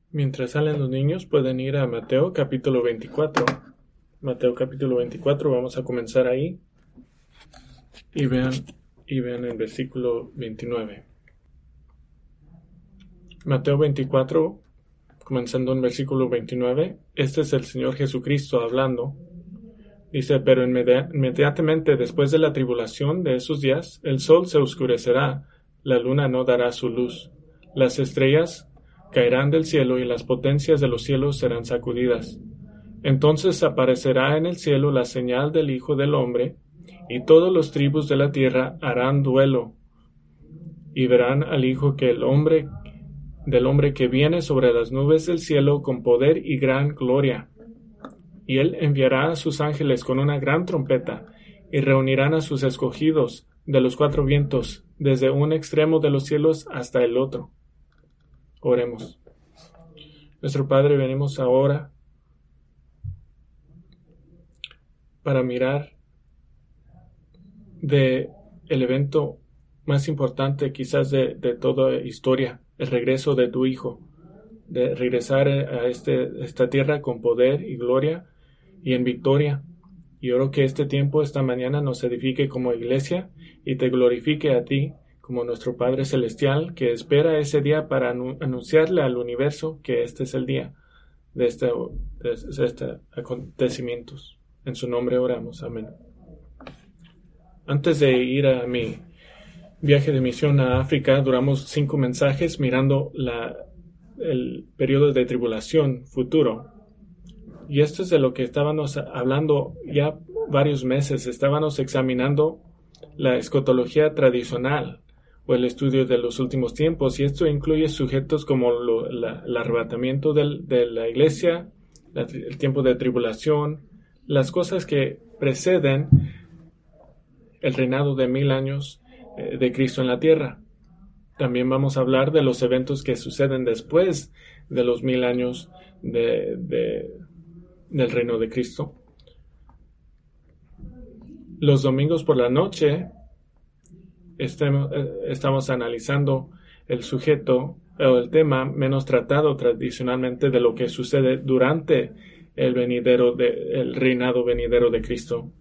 Mientras salen los niños, pueden ir a Mateo capítulo 24. Mateo capítulo 24, vamos a comenzar ahí. Y vean el versículo 29. Mateo 24, comenzando en versículo 29. Este es el Señor Jesucristo hablando. Dice, pero inmediatamente después de la tribulación de esos días, el sol se oscurecerá, la luna no dará su luz, las estrellas caerán del cielo y las potencias de los cielos serán sacudidas. Entonces aparecerá en el cielo la señal del Hijo del Hombre, y todas las tribus de la tierra harán duelo, y verán al Hijo del Hombre que viene sobre las nubes del cielo con poder y gran gloria. Y él enviará a sus ángeles con una gran trompeta, y reunirán a sus escogidos de los cuatro vientos, desde un extremo de los cielos hasta el otro. Oremos. Nuestro Padre, venimos ahora para mirar el evento más importante quizás de toda historia, el regreso de tu Hijo, de regresar a esta tierra con poder y gloria y en victoria. Y oro que este tiempo, esta mañana, nos edifique como iglesia y te glorifique a ti como nuestro Padre Celestial, que espera ese día para anunciarle al universo que este es el día de este acontecimientos. En su nombre oramos. Amén. Antes de ir a mi viaje de misión a África, duramos 5 mensajes mirando el periodo de tribulación futuro. Y esto es de lo que estábamos hablando ya varios meses. Estábamos examinando la escatología tradicional o el estudio de los últimos tiempos, y esto incluye sujetos como el arrebatamiento de la iglesia, el tiempo de tribulación, las cosas que preceden el reinado de 1000 años de Cristo en la tierra. También vamos a hablar de los eventos que suceden después de los 1000 años del reino de Cristo. Los domingos por la noche estamos analizando el sujeto o el tema menos tratado tradicionalmente de lo que sucede durante el reinado venidero de Cristo.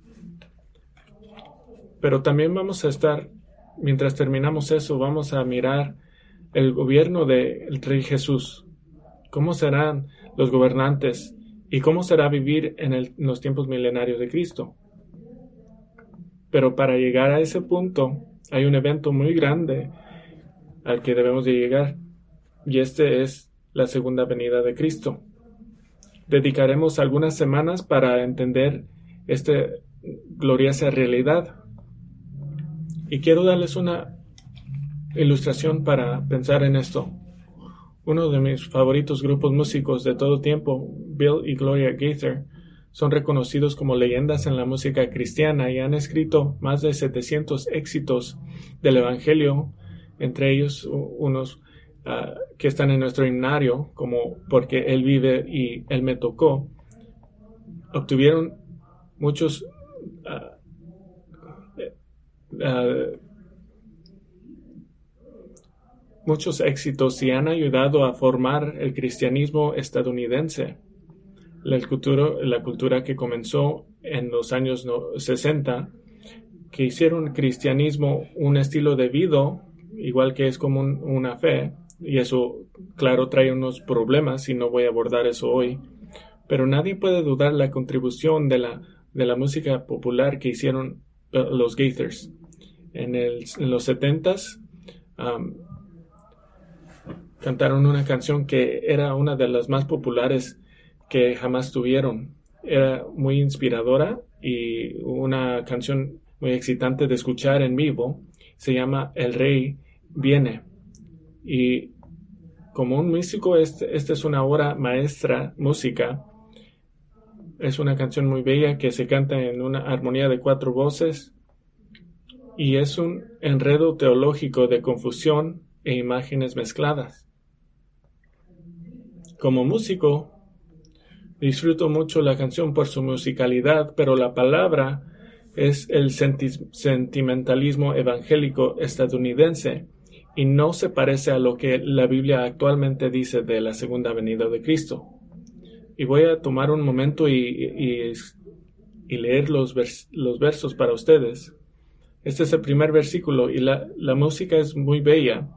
Pero también vamos a estar, mientras terminamos eso, vamos a mirar el gobierno del Rey Jesús. ¿Cómo serán los gobernantes? ¿Y cómo será vivir en los tiempos milenarios de Cristo? Pero para llegar a ese punto, hay un evento muy grande al que debemos de llegar, y este es la segunda venida de Cristo. Dedicaremos algunas semanas para entender esta gloriosa realidad. Y quiero darles una ilustración para pensar en esto. Uno de mis favoritos grupos músicos de todo tiempo, Bill y Gloria Gaither, son reconocidos como leyendas en la música cristiana y han escrito más de 700 éxitos del Evangelio, entre ellos unos que están en nuestro himnario, como Porque Él vive y Él me tocó. Obtuvieron muchos éxitos y han ayudado a formar el cristianismo estadounidense. La cultura que comenzó en los años 60, que hicieron cristianismo un estilo de vida, igual que es como una fe, y eso, claro, trae unos problemas y no voy a abordar eso hoy, pero nadie puede dudar la contribución de la música popular que hicieron los Gaithers. En los 70s cantaron una canción que era una de las más populares que jamás tuvieron. Era muy inspiradora y una canción muy excitante de escuchar en vivo. Se llama El Rey Viene. Y como un músico, esta es una obra maestra música. Es una canción muy bella que se canta en una armonía de 4 voces. Y es un enredo teológico de confusión e imágenes mezcladas. Como músico, disfruto mucho la canción por su musicalidad, pero la palabra es el sentimentalismo evangélico estadounidense y no se parece a lo que la Biblia actualmente dice de la segunda venida de Cristo. Y voy a tomar un momento y leer los versos para ustedes. Este es el primer versículo y la música es muy bella.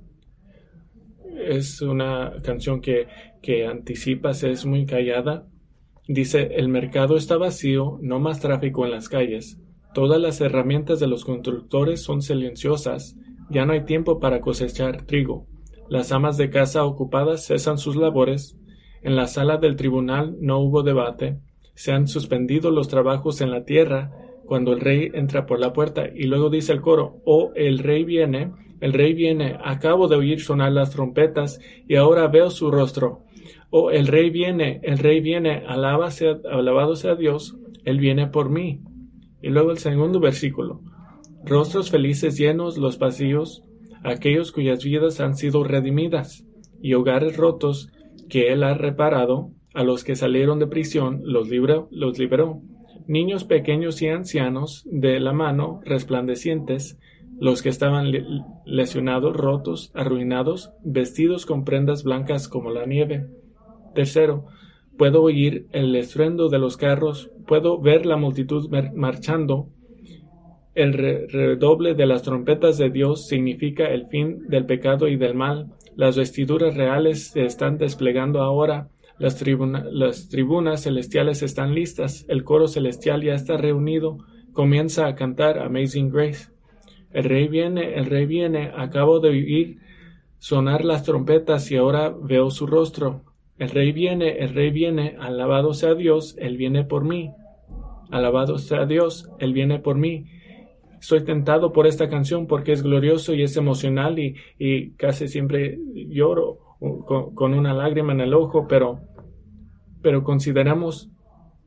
Es una canción que anticipas, es muy callada. Dice: el mercado está vacío, no más tráfico en las calles. Todas las herramientas de los constructores son silenciosas. Ya no hay tiempo para cosechar trigo. Las amas de casa ocupadas cesan sus labores. En la sala del tribunal no hubo debate. Se han suspendido los trabajos en la tierra cuando el rey entra por la puerta. Y luego dice el coro: oh, el rey viene, acabo de oír sonar las trompetas y ahora veo su rostro. Oh, el rey viene, alabado sea Dios, él viene por mí. Y luego el segundo versículo: rostros felices llenos los pasillos, aquellos cuyas vidas han sido redimidas, y hogares rotos que él ha reparado, a los que salieron de prisión los liberó. Niños pequeños y ancianos de la mano resplandecientes, los que estaban lesionados, rotos, arruinados, vestidos con prendas blancas como la nieve. Tercero, puedo oír el estruendo de los carros, puedo ver la multitud marchando. El redoble de las trompetas de Dios significa el fin del pecado y del mal. Las vestiduras reales se están desplegando ahora. Las tribunas celestiales están listas. El coro celestial ya está reunido. Comienza a cantar Amazing Grace. El rey viene, acabo de oír sonar las trompetas y ahora veo su rostro. El rey viene, alabado sea Dios, él viene por mí. Alabado sea Dios, él viene por mí. Soy tentado por esta canción porque es glorioso y es emocional y casi siempre lloro con una lágrima en el ojo, pero consideramos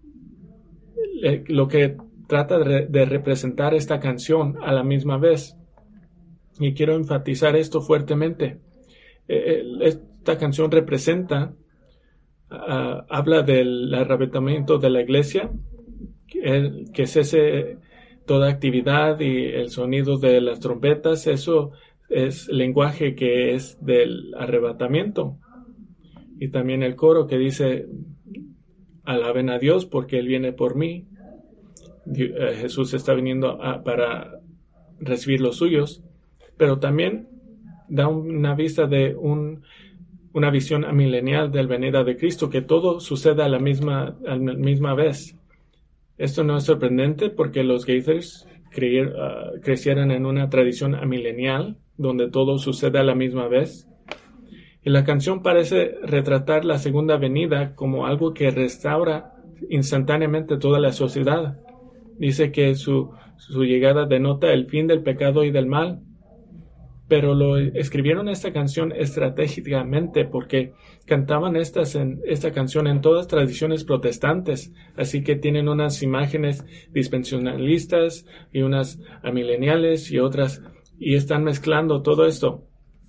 lo que trata de representar esta canción a la misma vez. Y quiero enfatizar esto fuertemente. Esta canción representa, habla del arrebatamiento de la iglesia, que cese toda actividad y el sonido de las trompetas. Eso es lenguaje que es del arrebatamiento. Y también el coro que dice: alaben a Dios porque Él viene por mí. Jesús está viniendo para recibir los suyos, pero también da una vista de una visión amilenial del venida de Cristo, que todo suceda a la misma vez. Esto no es sorprendente porque los Gaithers crecieron en una tradición amilenial donde todo sucede a la misma vez. Y la canción parece retratar la segunda venida como algo que restaura instantáneamente toda la sociedad. Dice que su llegada denota el fin del pecado y del mal, pero escribieron esta canción estratégicamente porque cantaban esta canción en todas tradiciones protestantes, así que tienen unas imágenes dispensacionalistas y unas amileniales y otras, y están mezclando todo esto.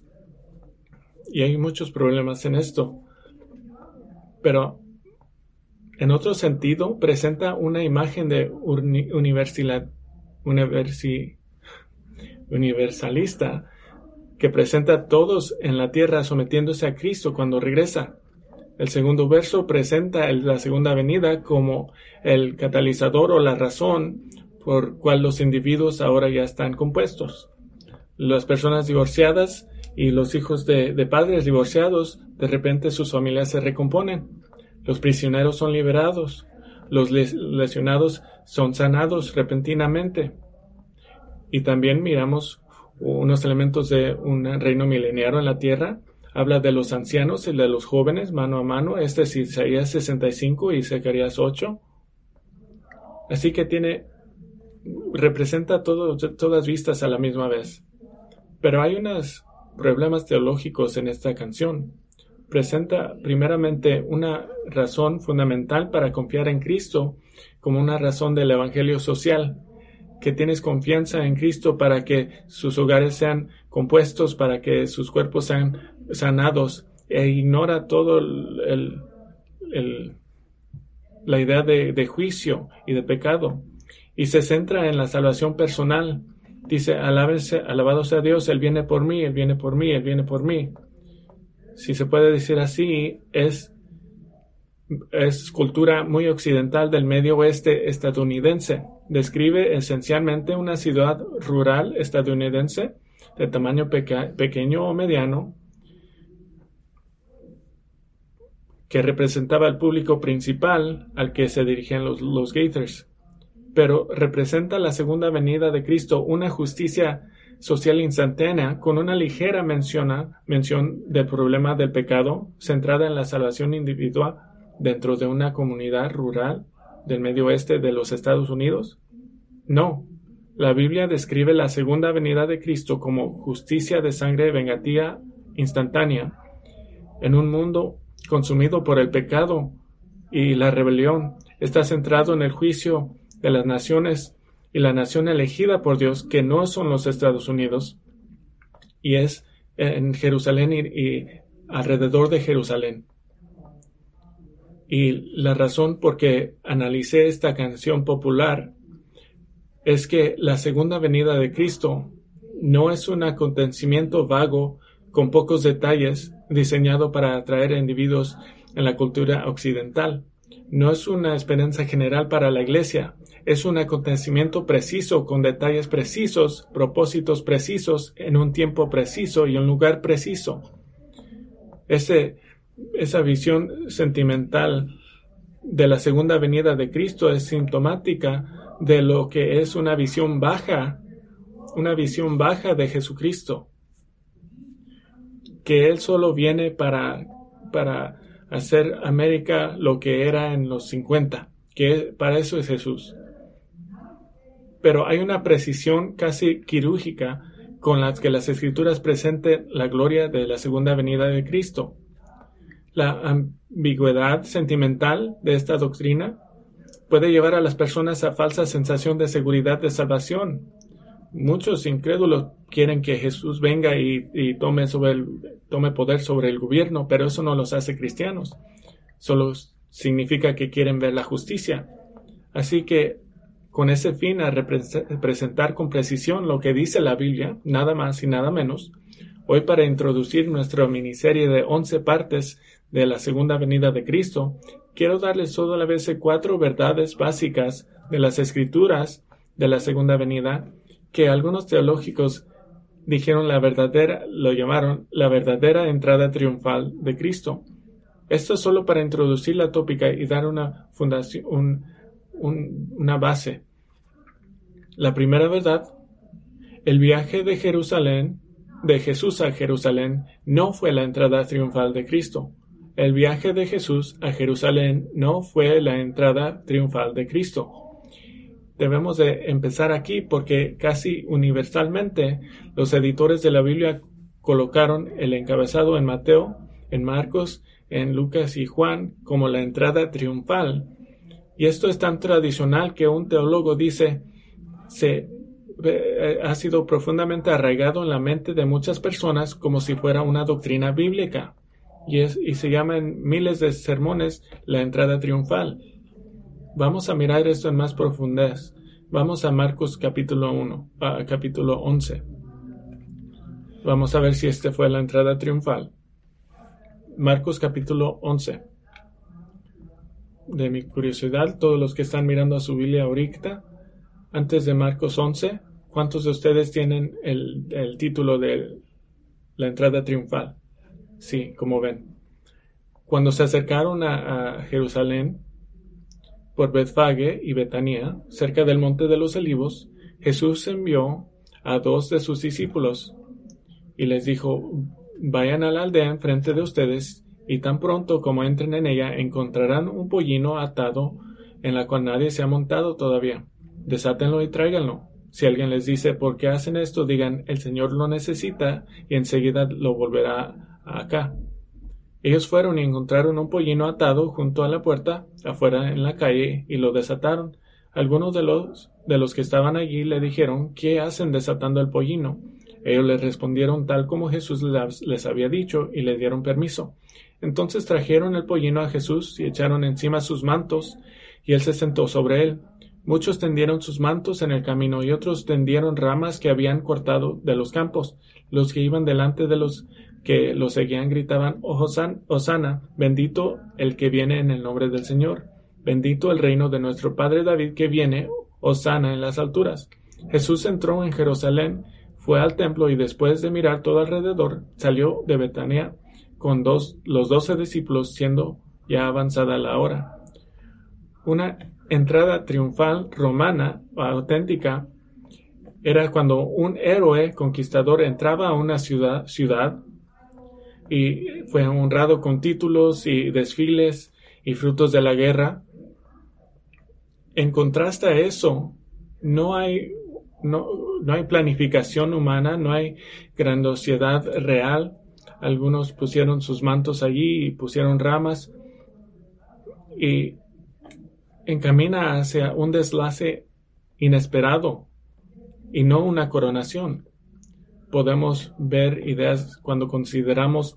Y hay muchos problemas en esto, pero en otro sentido presenta una imagen de universalista que presenta a todos en la tierra sometiéndose a Cristo cuando regresa. El segundo verso presenta la segunda venida como el catalizador o la razón por cual los individuos ahora ya están compuestos. Las personas divorciadas y los hijos de padres divorciados, de repente sus familias se recomponen. Los prisioneros son liberados. Los lesionados son sanados repentinamente. Y también miramos unos elementos de un reino mileniario en la tierra. Habla de los ancianos y de los jóvenes mano a mano. Este es Isaías 65 y Zacarías 8. Así que representa todas vistas a la misma vez. Pero hay unos problemas teológicos en esta canción. Presenta primeramente una razón fundamental para confiar en Cristo como una razón del evangelio social, que tienes confianza en Cristo para que sus hogares sean compuestos, para que sus cuerpos sean sanados, e ignora todo la idea de juicio y de pecado, y se centra en la salvación personal, Dice, alabado sea Dios, Él viene por mí, Él viene por mí, Él viene por mí. Si se puede decir así, es cultura muy occidental del medio oeste estadounidense. Describe esencialmente una ciudad rural estadounidense de tamaño pequeño o mediano, que representaba al público principal al que se dirigían los Gators. Pero representa la segunda venida de Cristo, una justicia social instantánea con una ligera mención del problema del pecado, centrada en la salvación individual dentro de una comunidad rural del medio oeste de los Estados Unidos. No, la Biblia describe la segunda venida de Cristo como justicia de sangre vengativa instantánea en un mundo consumido por el pecado y la rebelión. Está centrado en el juicio de las naciones y la nación elegida por Dios, que no son los Estados Unidos, y es en Jerusalén y alrededor de Jerusalén. Y la razón por que analicé esta canción popular es que la segunda venida de Cristo no es un acontecimiento vago con pocos detalles diseñado para atraer a individuos en la cultura occidental. No es una esperanza general para la Iglesia. Es un acontecimiento preciso, con detalles precisos, propósitos precisos, en un tiempo preciso y un lugar preciso. Esa visión sentimental de la segunda venida de Cristo es sintomática de lo que es una visión baja de Jesucristo, que Él solo viene para hacer América lo que era en los 50, que para eso es Jesús. Pero hay una precisión casi quirúrgica con la que las Escrituras presentan la gloria de la segunda venida de Cristo. La ambigüedad sentimental de esta doctrina puede llevar a las personas a falsa sensación de seguridad de salvación. Muchos incrédulos quieren que Jesús venga y tome poder sobre el gobierno, pero eso no los hace cristianos. Solo significa que quieren ver la justicia. Así que, con ese fin, a representar con precisión lo que dice la Biblia, nada más y nada menos, hoy, para introducir nuestra miniserie de 11 partes de la segunda venida de Cristo, quiero darles solamente 4 verdades básicas de las Escrituras de la segunda venida, que algunos teológicos lo llamaron la verdadera entrada triunfal de Cristo. Esto es solo para introducir la tópica y dar una fundación, una base. La primera verdad: el viaje de Jesús a Jerusalén, no fue la entrada triunfal de Cristo. El viaje de Jesús a Jerusalén no fue la entrada triunfal de Cristo. Debemos de empezar aquí porque casi universalmente los editores de la Biblia colocaron el encabezado en Mateo, en Marcos, en Lucas y Juan como la entrada triunfal. Y esto es tan tradicional que un teólogo dice ha sido profundamente arraigado en la mente de muchas personas como si fuera una doctrina bíblica. Y se llama en miles de sermones la entrada triunfal. Vamos a mirar esto en más profundidad. Vamos a Marcos capítulo 11. Vamos a ver si fue la entrada triunfal. Marcos capítulo 11. De mi curiosidad, todos los que están mirando a su Biblia ahorita, antes de Marcos 11, ¿cuántos de ustedes tienen el título de la entrada triunfal? Sí, como ven. Cuando se acercaron a Jerusalén, por Betfage y Betania, cerca del monte de los Olivos, Jesús envió a 2 de sus discípulos y les dijo: vayan a la aldea enfrente de ustedes, y tan pronto como entren en ella encontrarán un pollino atado en la cual nadie se ha montado todavía. Desátenlo y tráiganlo. Si alguien les dice: ¿por qué hacen esto?, digan: el Señor lo necesita y enseguida lo volverá acá. Ellos fueron y encontraron un pollino atado junto a la puerta, afuera en la calle, y lo desataron. Algunos de los que estaban allí le dijeron: ¿qué hacen desatando el pollino? Ellos les respondieron tal como Jesús les había dicho, y le dieron permiso. Entonces trajeron el pollino a Jesús y echaron encima sus mantos, y él se sentó sobre él. Muchos tendieron sus mantos en el camino y otros tendieron ramas que habían cortado de los campos. Los que iban delante de los que los seguían gritaban: Hosana, bendito el que viene en el nombre del Señor. Bendito el reino de nuestro padre David que viene, Hosana en las alturas. Jesús entró en Jerusalén, fue al templo y después de mirar todo alrededor, salió de Betania con los 12 discípulos, siendo ya avanzada la hora. Una entrada triunfal romana auténtica era cuando un héroe conquistador entraba a una ciudad y fue honrado con títulos y desfiles y frutos de la guerra. En contraste a eso, no hay planificación humana, no hay grandiosidad real. Algunos pusieron sus mantos allí y pusieron ramas y encamina hacia un deslace inesperado y no una coronación. Podemos ver ideas cuando consideramos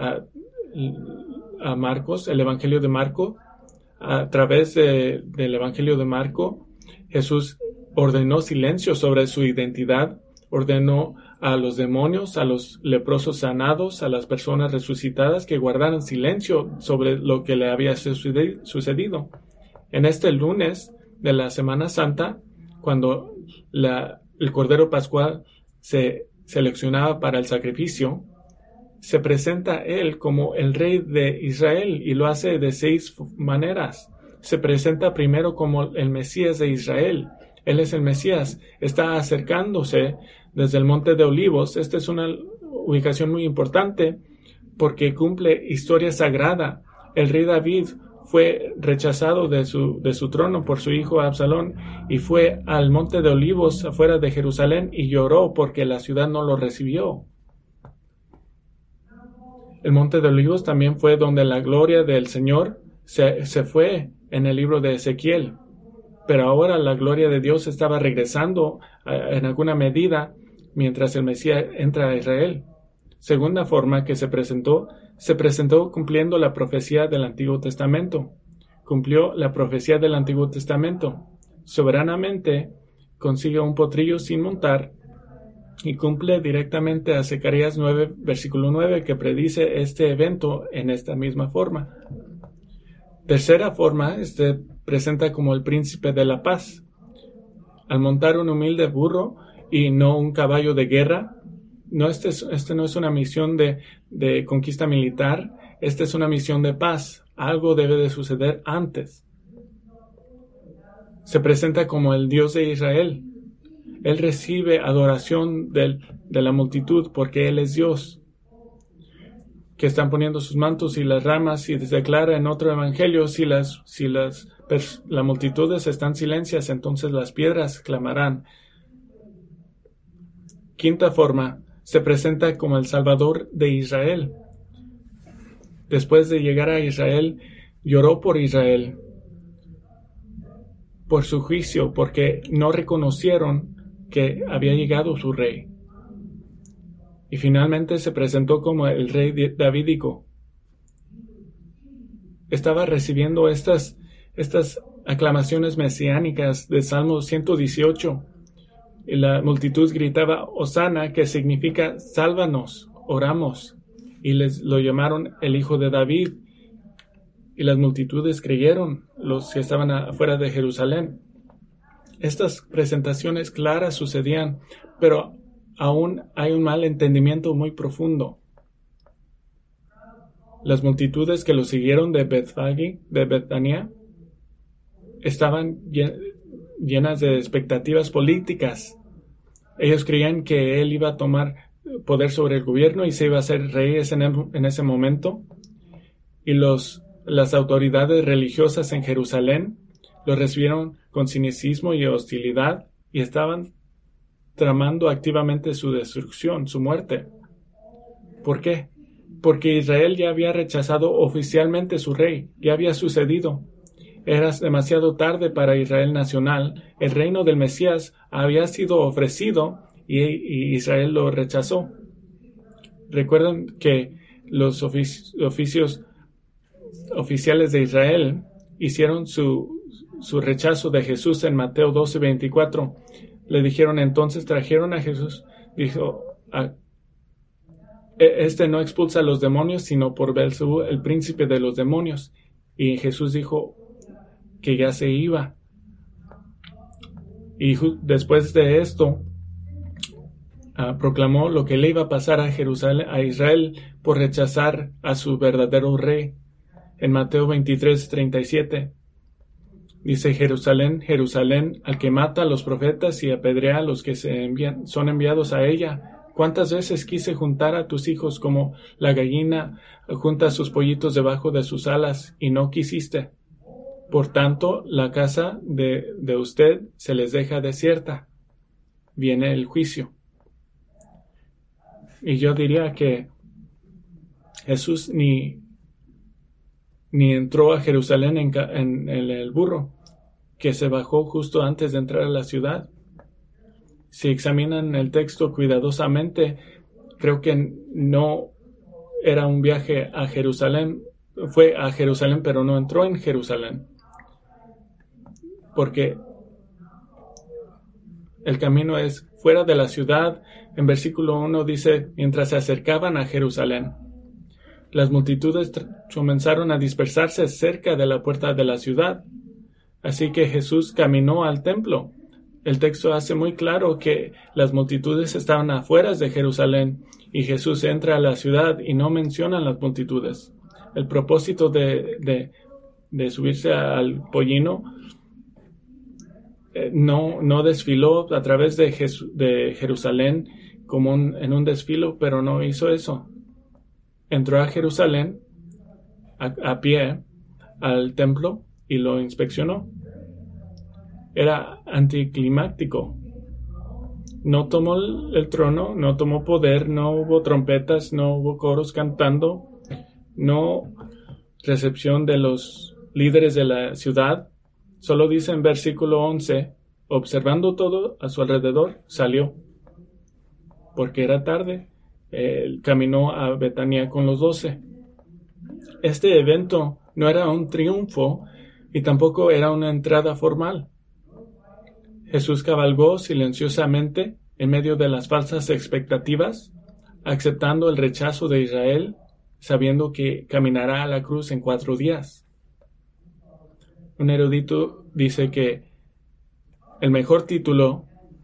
a Marcos, el Evangelio de Marco. A través del Evangelio de Marco, Jesús ordenó silencio sobre su identidad, ordenó a los demonios, a los leprosos sanados, a las personas resucitadas que guardaran silencio sobre lo que le había sucedido. En este lunes de la Semana Santa, cuando el Cordero Pascual se seleccionaba para el sacrificio, se presenta él como el rey de Israel y lo hace de 6 maneras. Se presenta primero como el Mesías de Israel. Él es el Mesías. Está acercándose desde el Monte de Olivos. Esta es una ubicación muy importante porque cumple historia sagrada. El rey David fue rechazado de su trono por su hijo Absalón y fue al Monte de Olivos afuera de Jerusalén y lloró porque la ciudad no lo recibió. El Monte de Olivos también fue donde la gloria del Señor se fue en el libro de Ezequiel. Pero ahora la gloria de Dios estaba regresando en alguna medida mientras el Mesías entra a Israel. Segunda forma que se presentó cumpliendo la profecía del Antiguo Testamento. Cumplió la profecía del Antiguo Testamento. Soberanamente consigue un potrillo sin montar y cumple directamente a Zacarías 9, versículo 9, que predice este evento en esta misma forma. Tercera forma, presenta como el príncipe de la paz. Al montar un humilde burro y no un caballo de guerra, este no es una misión de conquista militar, esta es una misión de paz. Algo debe de suceder antes. Se presenta como el Dios de Israel. Él recibe adoración de la multitud porque Él es Dios. Que están poniendo sus mantos y las ramas y declara en otro evangelio, si las multitudes están silencias, entonces las piedras clamarán. Quinta forma, se presenta como el Salvador de Israel. Después de llegar a Israel, lloró por Israel, por su juicio, porque no reconocieron que había llegado su rey. Y finalmente se presentó como el rey davídico. Estaba recibiendo estas aclamaciones mesiánicas de Salmo 118. Y la multitud gritaba Hosana, que significa sálvanos, oramos. Y lo llamaron el Hijo de David. Y las multitudes creyeron, los que estaban afuera de Jerusalén. Estas presentaciones claras sucedían, pero aún hay un mal entendimiento muy profundo. Las multitudes que lo siguieron de Betfagé, de Betania, estaban llenas de expectativas políticas. Ellos creían que él iba a tomar poder sobre el gobierno y se iba a hacer rey en ese momento. Y las autoridades religiosas en Jerusalén lo recibieron con cinismo y hostilidad y estaban tramando activamente su destrucción, su muerte. ¿Por qué? Porque Israel ya había rechazado oficialmente su rey, ya había sucedido. Era demasiado tarde para Israel nacional. El reino del Mesías había sido ofrecido y Israel lo rechazó. Recuerden que los oficiales de Israel hicieron su su rechazo de Jesús en Mateo 12:24. Le dijeron entonces, trajeron a Jesús, dijo, este no expulsa a los demonios, sino por Beelzebú, el príncipe de los demonios. Y Jesús dijo que ya se iba. Y después de esto, proclamó lo que le iba a pasar a Jerusalén, a Israel, por rechazar a su verdadero rey. En Mateo 23:37 dice: Jerusalén, Jerusalén, al que mata a los profetas y apedrea a los que son enviados a ella. ¿Cuántas veces quise juntar a tus hijos como la gallina junta sus pollitos debajo de sus alas, y no quisiste? Por tanto, la casa de usted se les deja desierta. Viene el juicio. Y yo diría que Jesús ni entró a Jerusalén en el burro, que se bajó justo antes de entrar a la ciudad. Si examinan el texto cuidadosamente, creo que no era un viaje a Jerusalén. Fue a Jerusalén, pero no entró en Jerusalén. Porque el camino es fuera de la ciudad. En versículo 1 dice: mientras se acercaban a Jerusalén. Las multitudes comenzaron a dispersarse cerca de la puerta de la ciudad. Así que Jesús caminó al templo. El texto hace muy claro que las multitudes estaban afuera de Jerusalén y Jesús entra a la ciudad y no menciona las multitudes. El propósito de subirse al pollino no desfiló a través de Jerusalén como en un desfile, pero no hizo eso. Entró a Jerusalén a pie al templo y lo inspeccionó. Era anticlimático. No tomó el trono, no tomó poder, no hubo trompetas, no hubo coros cantando, no recepción de los líderes de la ciudad. Solo dice en versículo 11, observando todo a su alrededor, salió. Porque era tarde, caminó a Betania con los 12. Este evento no era un triunfo y tampoco era una entrada formal. Jesús cabalgó silenciosamente en medio de las falsas expectativas, aceptando el rechazo de Israel, sabiendo que caminará a la cruz en 4 días. Un erudito dice que el mejor título,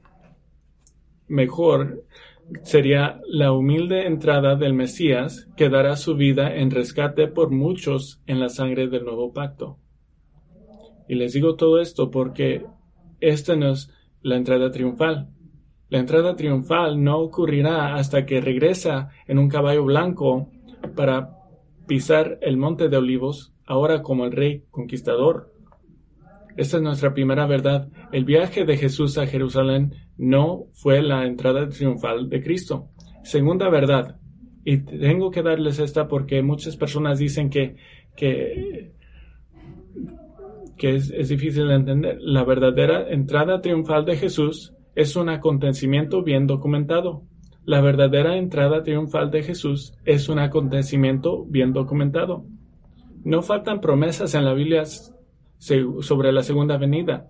sería la humilde entrada del Mesías, que dará su vida en rescate por muchos en la sangre del nuevo pacto. Y les digo todo esto porque esta no es la entrada triunfal. La entrada triunfal no ocurrirá hasta que regresa en un caballo blanco para pisar el monte de Olivos, ahora como el rey conquistador. Esta es nuestra primera verdad. El viaje de Jesús a Jerusalén no fue la entrada triunfal de Cristo. Segunda verdad, y tengo que darles esta porque muchas personas dicen que es difícil de entender. La verdadera entrada triunfal de Jesús es un acontecimiento bien documentado. La verdadera entrada triunfal de Jesús es un acontecimiento bien documentado. No faltan promesas en la Biblia sobre la segunda venida.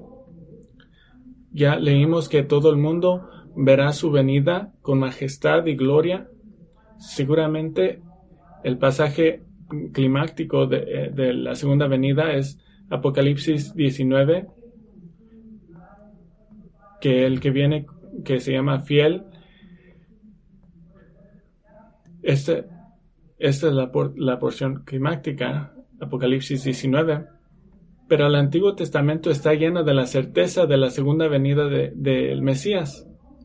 Ya leímos que todo el mundo verá su venida con majestad y gloria. Seguramente el pasaje climático de la segunda venida es Apocalipsis 19, que el que viene, que se llama fiel. Esta es la porción climática, Apocalipsis 19. Pero el Antiguo Testamento está lleno de la certeza de la segunda venida del Mesías.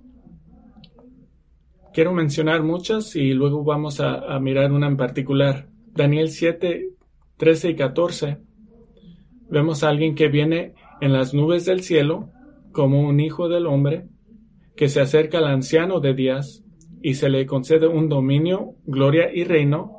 Quiero mencionar muchas y luego vamos a mirar una en particular. Daniel 7, 13 y 14. Vemos a alguien que viene en las nubes del cielo como un hijo del hombre, que se acerca al anciano de días y se le concede un dominio, gloria y reino,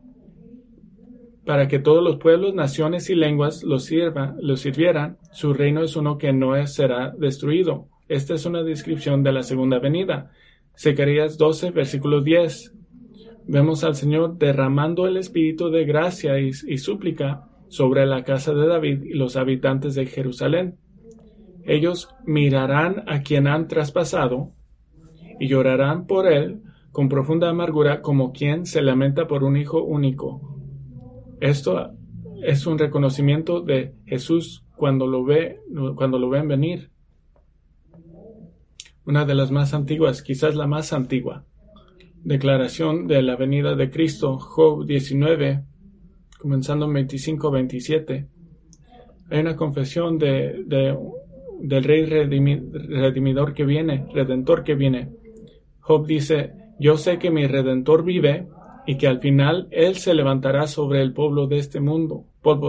para que todos los pueblos, naciones y lenguas lo sirvieran. Su reino es uno que no será destruido. Esta es una descripción de la segunda venida. Zacarías 12, versículo 10. Vemos al Señor derramando el espíritu de gracia y súplica sobre la casa de David y los habitantes de Jerusalén. Ellos mirarán a quien han traspasado y llorarán por él con profunda amargura, como quien se lamenta por un hijo único. Esto es un reconocimiento de Jesús cuando lo ven venir. Una de las más antiguas, quizás la más antigua, declaración de la venida de Cristo, Job 19, comenzando en 25-27. Hay una confesión del Rey Redentor que viene. Job dice: yo sé que mi Redentor vive y que al final Él se levantará sobre el polvo de este mundo.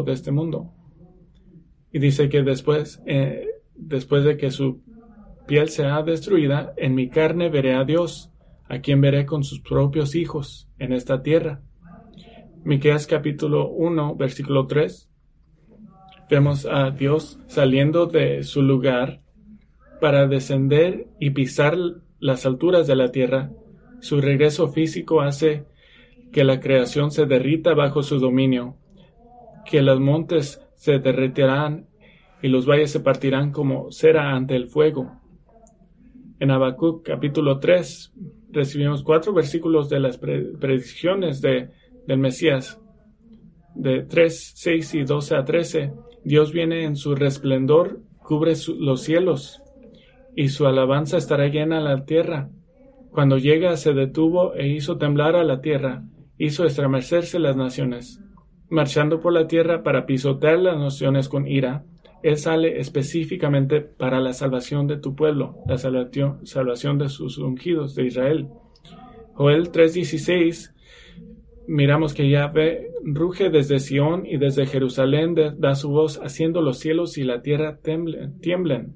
Y dice que después de que su piel sea destruida, en mi carne veré a Dios, a quien veré con sus propios hijos en esta tierra. Miqueas capítulo 1, versículo 3. Vemos a Dios saliendo de su lugar para descender y pisar las alturas de la tierra. Su regreso físico hace que la creación se derrita bajo su dominio, que los montes se derretirán y los valles se partirán como cera ante el fuego. En Habacuc capítulo 3 recibimos 4 versículos de las predicciones del Mesías. De 3, 6 y 12 a 13, Dios viene en su resplendor, cubre los cielos, y su alabanza estará llena la tierra. Cuando llega, se detuvo e hizo temblar a la tierra, hizo estremecerse las naciones. Marchando por la tierra para pisotear las naciones con ira, Él sale específicamente para la salvación de tu pueblo, la salvación de sus ungidos de Israel. Joel 3:16, miramos que Yahvé ruge desde Sión y desde Jerusalén da su voz, haciendo los cielos y la tierra tiemblen.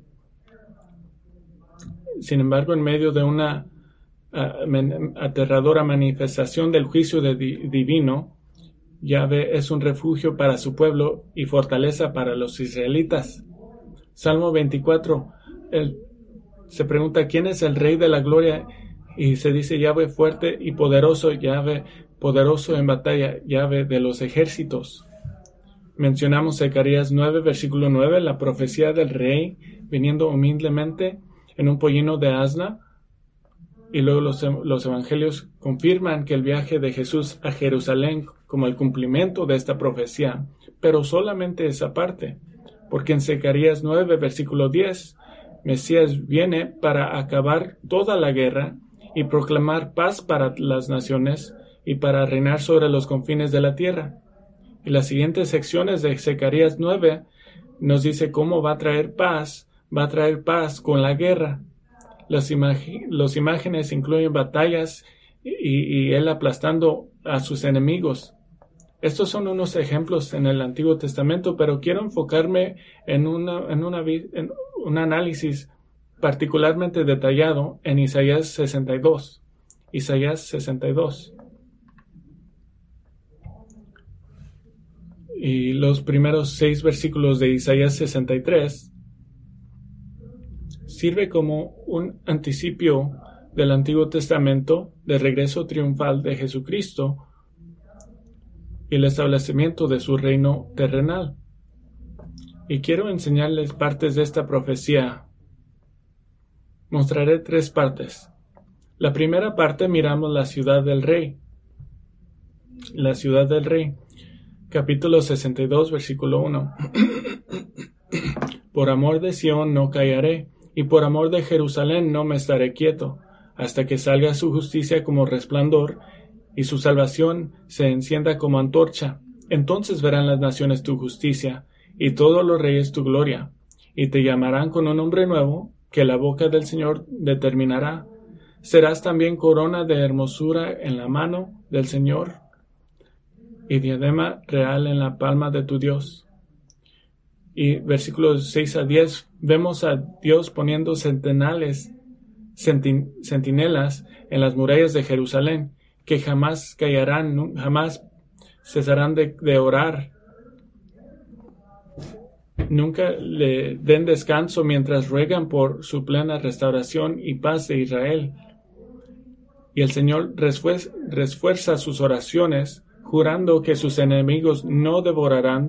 Sin embargo, en medio de una aterradora manifestación del juicio divino, Yahvé es un refugio para su pueblo y fortaleza para los israelitas. Salmo 24, se pregunta: ¿quién es el Rey de la Gloria? Y se dice: Yahvé fuerte y poderoso, Yahvé poderoso en batalla, Yahvé de los ejércitos. Mencionamos Zacarías 9, versículo 9, la profecía del rey viniendo humildemente en un pollino de asna. Y luego los evangelios confirman que el viaje de Jesús a Jerusalén como el cumplimiento de esta profecía, pero solamente esa parte, porque en Zacarías 9, versículo 10, Mesías viene para acabar toda la guerra y proclamar paz para las naciones y para reinar sobre los confines de la tierra. Y las siguientes secciones de Zacarías 9 nos dice cómo va a traer paz con la guerra. Las imágenes incluyen batallas y él aplastando a sus enemigos. Estos son unos ejemplos en el Antiguo Testamento, pero quiero enfocarme en un análisis particularmente detallado en Isaías 62. Isaías 62. Y los primeros 6 versículos de Isaías 63 sirve como un anticipio del Antiguo Testamento del regreso triunfal de Jesucristo y el establecimiento de su reino terrenal. Y quiero enseñarles partes de esta profecía. Mostraré 3 partes. La primera parte miramos la ciudad del rey. La ciudad del rey. Capítulo 62, versículo 1. Por amor de Sión no callaré, y por amor de Jerusalén no me estaré quieto, hasta que salga su justicia como resplandor, y su salvación se encienda como antorcha. Entonces verán las naciones tu justicia, y todos los reyes tu gloria, y te llamarán con un nombre nuevo, que la boca del Señor determinará. Serás también corona de hermosura en la mano del Señor, y diadema real en la palma de tu Dios. Y versículos 6 a 10, vemos a Dios poniendo centinelas en las murallas de Jerusalén, que jamás callarán, jamás cesarán de orar. Nunca le den descanso mientras ruegan por su plena restauración y paz de Israel. Y el Señor refuerza sus oraciones, jurando que sus enemigos no devorarán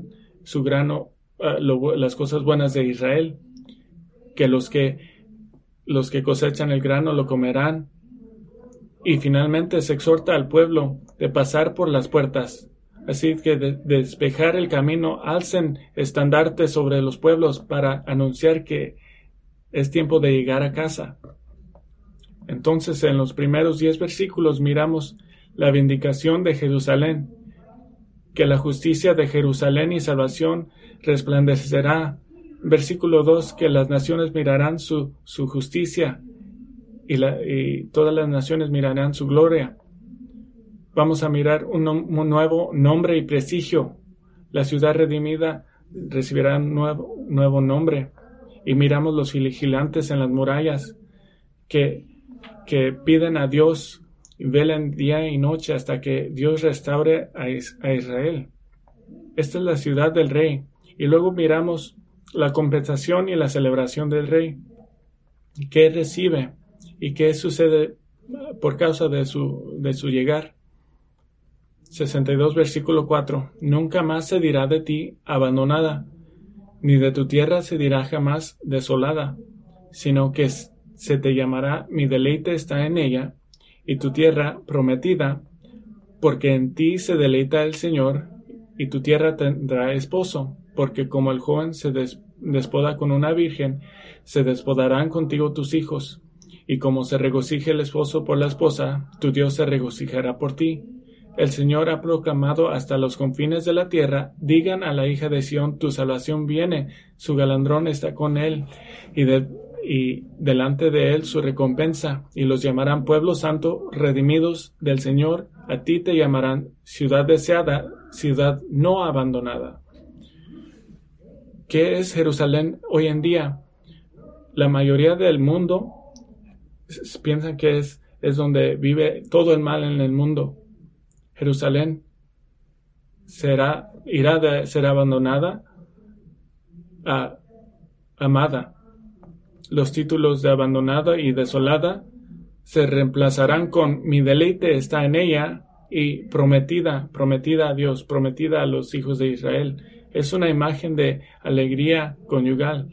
su grano, las cosas buenas de Israel, que los que cosechan el grano lo comerán. Y finalmente se exhorta al pueblo de pasar por las puertas. Así que de despejar el camino, alcen estandartes sobre los pueblos para anunciar que es tiempo de llegar a casa. Entonces, en los primeros 10 versículos miramos la vindicación de Jerusalén, que la justicia de Jerusalén y salvación resplandecerá. Versículo 2, que las naciones mirarán su justicia y todas las naciones mirarán su gloria. Vamos a mirar un nuevo nombre y prestigio. La ciudad redimida recibirá un nuevo nombre. Y miramos los vigilantes en las murallas que piden a Dios y velan día y noche hasta que Dios restaure a Israel. Esta es la ciudad del rey. Y luego miramos la compensación y la celebración del rey. ¿Qué recibe? ¿Y qué sucede por causa de su llegar? 62, versículo 4. Nunca más se dirá de ti abandonada, ni de tu tierra se dirá jamás desolada, sino que se te llamará mi deleite está en ella, y tu tierra prometida, porque en ti se deleita el Señor, y tu tierra tendrá esposo, porque como el joven se despoda con una virgen, se despodarán contigo tus hijos, y como se regocija el esposo por la esposa, tu Dios se regocijará por ti. El Señor ha proclamado hasta los confines de la tierra, digan a la hija de Sión, tu salvación viene, su galardón está con él, y delante de él su recompensa, y los llamarán pueblo santo, redimidos del Señor, a ti te llamarán ciudad deseada, ciudad no abandonada. ¿Qué es Jerusalén hoy en día? La mayoría del mundo piensan que es donde vive todo el mal en el mundo. Jerusalén será abandonada a amada. Los títulos de abandonada y desolada se reemplazarán con mi deleite está en ella y prometida a Dios, prometida a los hijos de Israel. Es una imagen de alegría conyugal.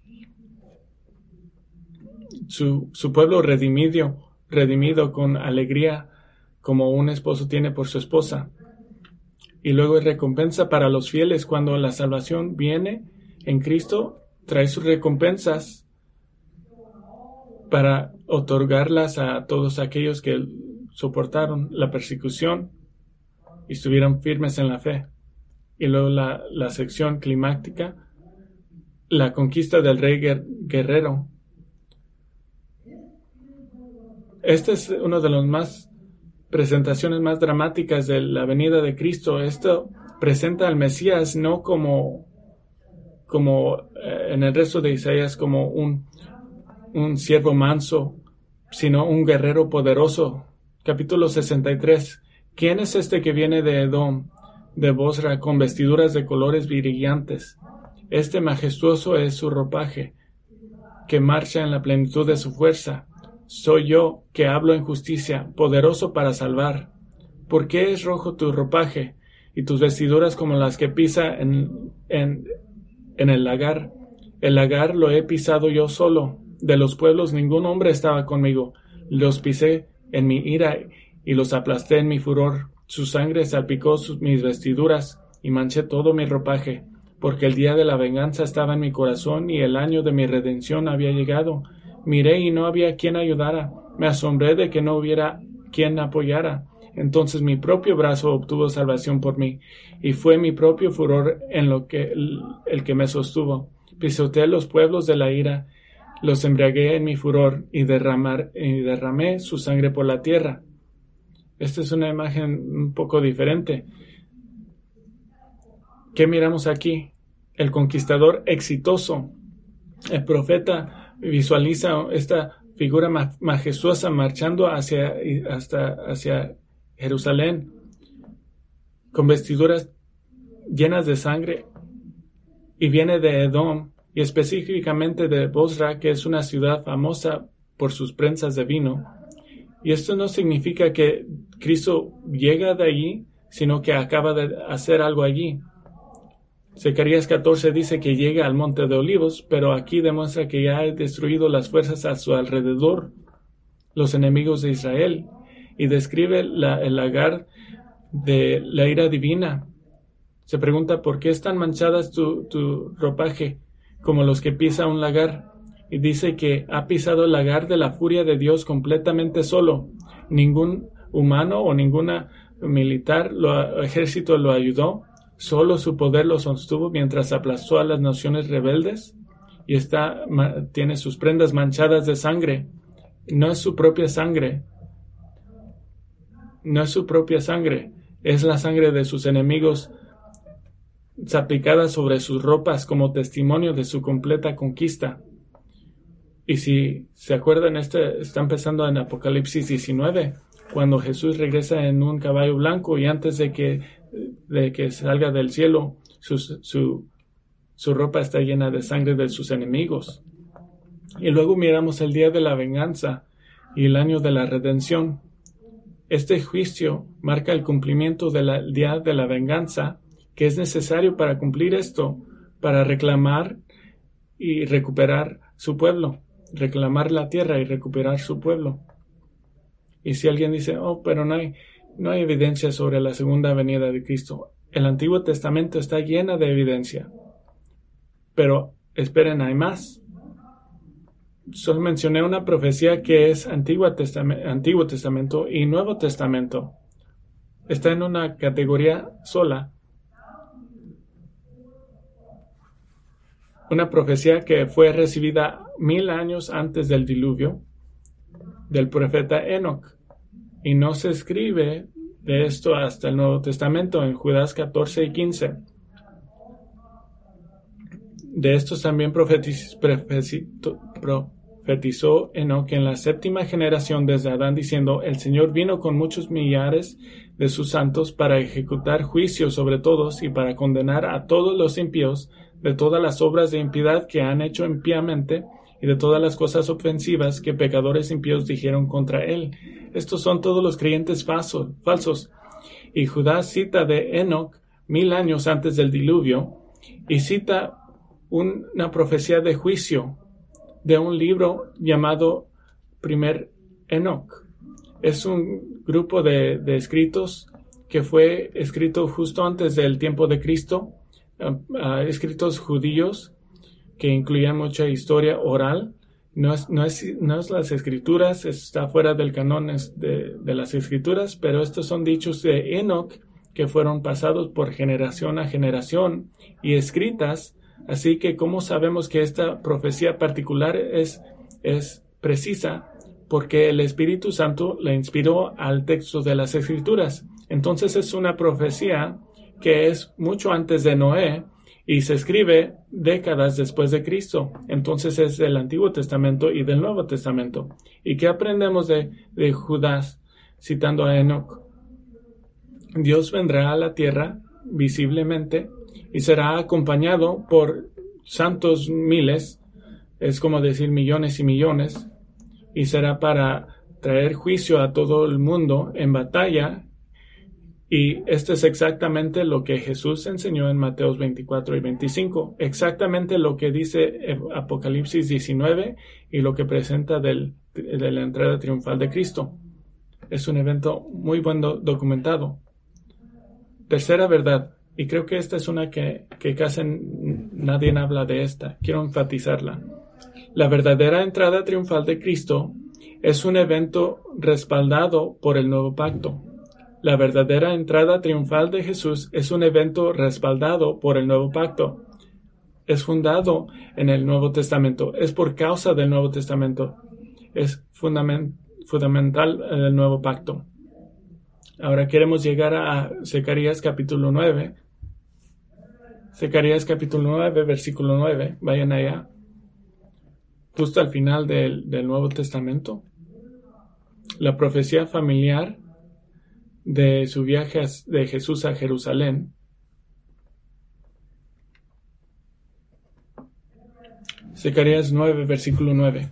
Su pueblo redimido con alegría, como un esposo tiene por su esposa. Y luego es recompensa para los fieles. Cuando la salvación viene en Cristo, trae sus recompensas para otorgarlas a todos aquellos que soportaron la persecución y estuvieron firmes en la fe. Y luego la sección climática, la conquista del rey guerrero. Este es uno de los presentaciones más dramáticas de la venida de Cristo. Esto presenta al Mesías no como en el resto de Isaías como un siervo manso, sino un guerrero poderoso. Capítulo 63. ¿Quién es este que viene de Edom, de Bosra, con vestiduras de colores brillantes? Este majestuoso es su ropaje, que marcha en la plenitud de su fuerza. Soy yo que hablo en justicia, poderoso para salvar. ¿Por qué es rojo tu ropaje y tus vestiduras como las que pisa en el lagar? El lagar lo he pisado yo solo. De los pueblos ningún hombre estaba conmigo. Los pisé en mi ira y los aplasté en mi furor. Su sangre salpicó mis vestiduras y manché todo mi ropaje, porque el día de la venganza estaba en mi corazón y el año de mi redención había llegado. Miré y no había quien ayudara. Me asombré de que no hubiera quien apoyara. Entonces mi propio brazo obtuvo salvación por mí, y fue mi propio furor en lo que el que me sostuvo. Pisoteé los pueblos de la ira, los embriagué en mi furor, y derramé su sangre por la tierra. Esta es una imagen un poco diferente. ¿Qué miramos aquí? El conquistador exitoso. El profeta visualiza esta figura majestuosa marchando hacia Jerusalén con vestiduras llenas de sangre, y viene de Edom y específicamente de Bosra, que es una ciudad famosa por sus prensas de vino. Y esto no significa que Cristo llega de allí, sino que acaba de hacer algo allí. Zacarías 14 dice que llega al monte de Olivos, pero aquí demuestra que ya ha destruido las fuerzas a su alrededor, los enemigos de Israel, y describe el lagar de la ira divina. Se pregunta por qué están manchadas tu ropaje como los que pisa un lagar, y dice que ha pisado el lagar de la furia de Dios completamente solo. Ningún humano o ninguna militar, ejército lo ayudó. Solo su poder lo sostuvo mientras aplastó a las naciones rebeldes y tiene sus prendas manchadas de sangre. No es su propia sangre. No es su propia sangre. Es la sangre de sus enemigos salpicada sobre sus ropas como testimonio de su completa conquista. Y si se acuerdan, está empezando en Apocalipsis 19, cuando Jesús regresa en un caballo blanco y antes de que salga del cielo, su ropa está llena de sangre de sus enemigos. Y luego miramos el día de la venganza y el año de la redención. Este juicio marca el cumplimiento del día de la venganza, que es necesario para cumplir esto, para reclamar y recuperar su pueblo, reclamar la tierra y recuperar su pueblo. Y si alguien dice, pero no hay evidencia sobre la segunda venida de Cristo. El Antiguo Testamento está lleno de evidencia. Pero esperen, hay más. Solo mencioné una profecía que es Antiguo Testamento y Nuevo Testamento. Está en una categoría sola. Una profecía que fue recibida 1000 años antes del diluvio del profeta Enoc. Y no se escribe de esto hasta el Nuevo Testamento, en Judas 14 y 15. De estos también profetizó Enoc en la 7ª generación desde Adán, diciendo: el Señor vino con muchos millares de sus santos para ejecutar juicio sobre todos y para condenar a todos los impíos de todas las obras de impiedad que han hecho impíamente y de todas las cosas ofensivas que pecadores impíos dijeron contra él. Estos son todos los creyentes falsos. Y Judas cita de Enoc 1000 años antes del diluvio y cita una profecía de juicio de un libro llamado Primer Enoc. Es un grupo de escritos que fue escrito justo antes del tiempo de Cristo, escritos judíos que incluían mucha historia oral. No es las escrituras, está fuera del canón de las escrituras, pero estos son dichos de Enoc que fueron pasados por generación a generación y escritas. Así que, ¿cómo sabemos que esta profecía particular es precisa? Porque el Espíritu Santo la inspiró al texto de las Escrituras. Entonces es una profecía que es mucho antes de Noé y se escribe décadas después de Cristo. Entonces es del Antiguo Testamento y del Nuevo Testamento. ¿Y qué aprendemos de Judas citando a Enoc? Dios vendrá a la tierra visiblemente y será acompañado por santos miles, es como decir millones y millones, y será para traer juicio a todo el mundo en batalla. Y esto es exactamente lo que Jesús enseñó en Mateos 24 y 25, exactamente lo que dice Apocalipsis 19 y lo que presenta de la entrada triunfal de Cristo. Es un evento muy bien documentado. Tercera verdad, y creo que esta es una que casi nadie habla de esta, quiero enfatizarla. La verdadera entrada triunfal de Cristo es un evento respaldado por el nuevo pacto. La verdadera entrada triunfal de Jesús es un evento respaldado por el nuevo pacto. Es fundado en el Nuevo Testamento. Es por causa del Nuevo Testamento. Es fundamental en el nuevo pacto. Ahora queremos llegar a Zacarías capítulo 9. Zacarías capítulo 9, versículo 9. Vayan allá. Justo al final del Nuevo Testamento. La profecía familiar de su viaje de Jesús a Jerusalén. Zacarías 9, versículo 9.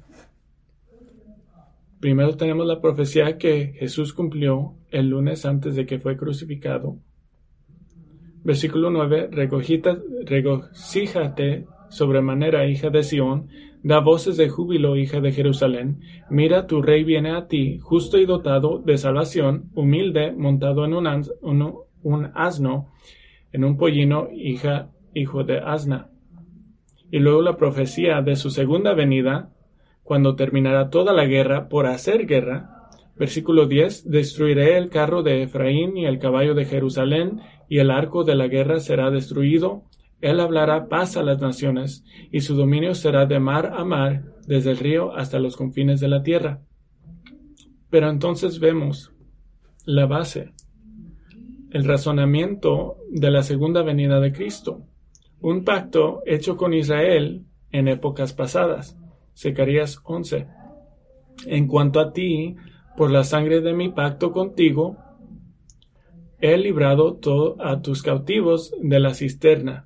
Primero tenemos la profecía que Jesús cumplió el lunes antes de que fue crucificado. Versículo 9. Regocíjate sobremanera, hija de Sión, da voces de júbilo, hija de Jerusalén. Mira, tu rey viene a ti, justo y dotado de salvación, humilde, montado en un asno, en un pollino, hijo de asna. Y luego la profecía de su segunda venida, cuando terminará toda la guerra por hacer guerra. Versículo 10. Destruiré el carro de Efraín y el caballo de Jerusalén, y el arco de la guerra será destruido. Él hablará paz a las naciones, y su dominio será de mar a mar, desde el río hasta los confines de la tierra. Pero entonces vemos la base, el razonamiento de la segunda venida de Cristo. Un pacto hecho con Israel en épocas pasadas. Zacarías 11. En cuanto a ti, por la sangre de mi pacto contigo, he librado a tus cautivos de la cisterna,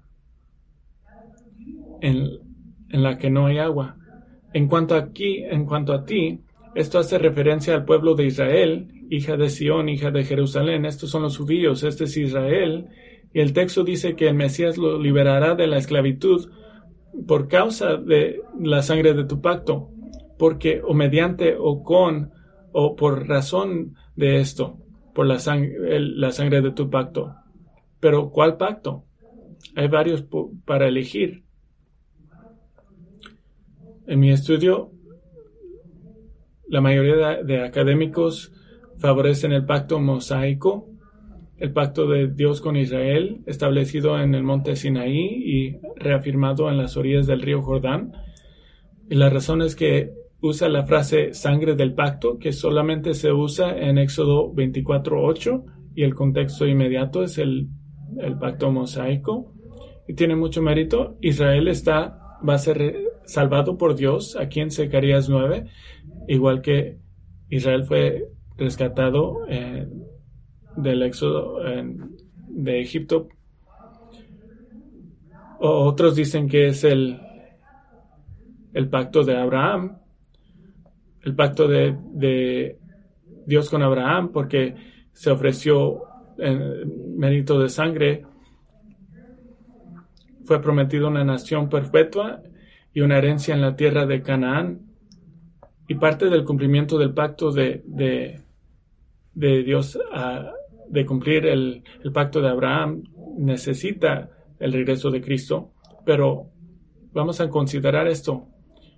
en la que no hay agua. En cuanto a ti, esto hace referencia al pueblo de Israel, hija de Sión, hija de Jerusalén. Estos son los judíos, este es Israel. Y el texto dice que el Mesías lo liberará de la esclavitud por causa de la sangre de tu pacto, porque o mediante o con o por razón de esto, por la sangre de tu pacto. Pero ¿cuál pacto? Hay varios para elegir. En mi estudio, la mayoría de académicos favorecen el pacto mosaico, el pacto de Dios con Israel, establecido en el monte Sinaí y reafirmado en las orillas del río Jordán. Y la razón es que usa la frase sangre del pacto, que solamente se usa en Éxodo 24:8, y el contexto inmediato es el pacto mosaico. Y tiene mucho mérito. Israel va a ser salvado por Dios aquí en Zacarías 9, igual que Israel fue rescatado del éxodo de Egipto. Otros dicen que es el pacto de Abraham, el pacto de Dios con Abraham, porque se ofreció en mérito de sangre. Fue prometido una nación perpetua y una herencia en la tierra de Canaán. Y parte del cumplimiento del pacto de Dios, de cumplir el pacto de Abraham, necesita el regreso de Cristo. Pero vamos a considerar esto.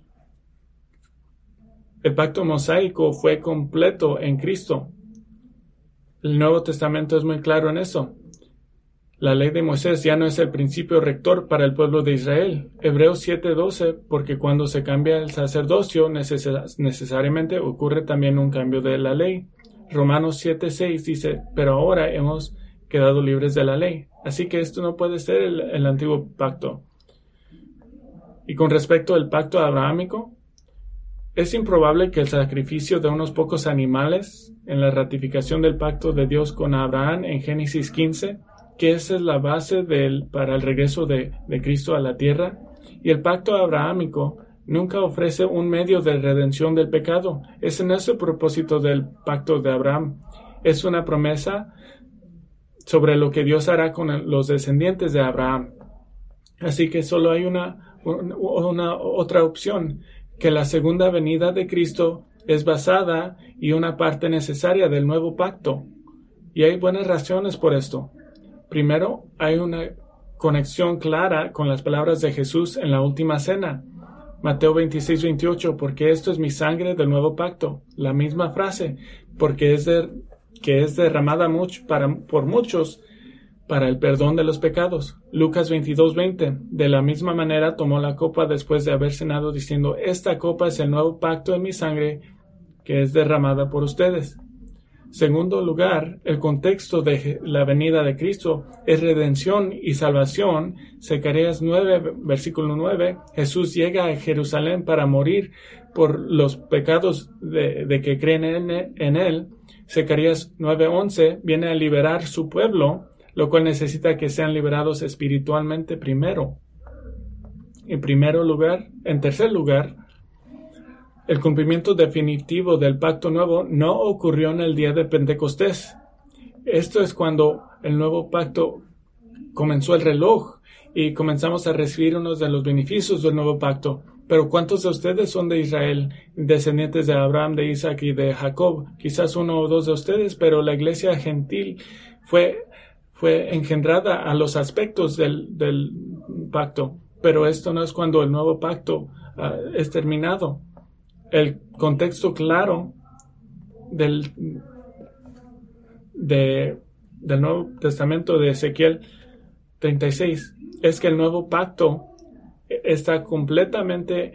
El pacto mosaico fue completo en Cristo. El Nuevo Testamento es muy claro en eso. La ley de Moisés ya no es el principio rector para el pueblo de Israel. Hebreos 7:12, porque cuando se cambia el sacerdocio, necesariamente ocurre también un cambio de la ley. Romanos 7:6 dice, pero ahora hemos quedado libres de la ley. Así que esto no puede ser el antiguo pacto. Y con respecto al pacto abrahámico, es improbable que el sacrificio de unos pocos animales en la ratificación del pacto de Dios con Abraham en Génesis 15, que esa es la base para el regreso de Cristo a la tierra, y el pacto abrahámico nunca ofrece un medio de redención del pecado. Ese no es el propósito del pacto de Abraham. Es una promesa sobre lo que Dios hará con los descendientes de Abraham. Así que solo hay una otra opción, que la segunda venida de Cristo es basada y una parte necesaria del nuevo pacto. Y hay buenas razones por esto. Primero, hay una conexión clara con las palabras de Jesús en la última cena. Mateo 26:28, porque esto es mi sangre del nuevo pacto. La misma frase, porque es derramada por muchos para el perdón de los pecados. Lucas 22:20, de la misma manera tomó la copa después de haber cenado, diciendo, esta copa es el nuevo pacto en mi sangre, que es derramada por ustedes. Segundo lugar, el contexto de la venida de Cristo es redención y salvación. Zacarías 9, versículo 9, Jesús llega a Jerusalén para morir por los pecados de que creen en él. Zacarías 9:11 viene a liberar su pueblo, lo cual necesita que sean liberados espiritualmente primero. En tercer lugar, el cumplimiento definitivo del pacto nuevo no ocurrió en el día de Pentecostés. Esto es cuando el nuevo pacto comenzó el reloj y comenzamos a recibir unos de los beneficios del nuevo pacto. Pero ¿cuántos de ustedes son de Israel, descendientes de Abraham, de Isaac y de Jacob? Quizás uno o dos de ustedes, pero la iglesia gentil fue engendrada a los aspectos del pacto. Pero esto no es cuando el nuevo pacto es terminado. El contexto claro del Nuevo Testamento de Ezequiel 36 es que el nuevo pacto está completamente